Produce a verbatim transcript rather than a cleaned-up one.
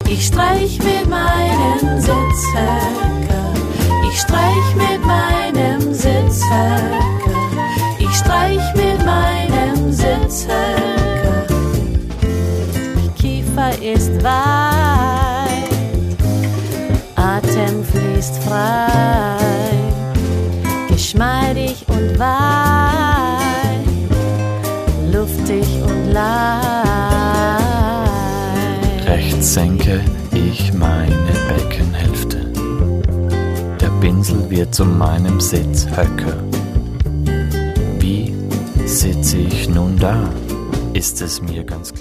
Ich streich mit meinem Sitzhöcker, ich streich mit meinem Sitzhöcker, ich streich mit meinem Sitzhöcker. Die Kiefer ist weit, Atem fließt frei, geschmeidig und weit, luftig und leicht. Rechts senke ich meine Beckenhälfte, der Pinsel wird zu meinem Sitzhöcker. Wie sitze ich nun da, ist es mir ganz klar.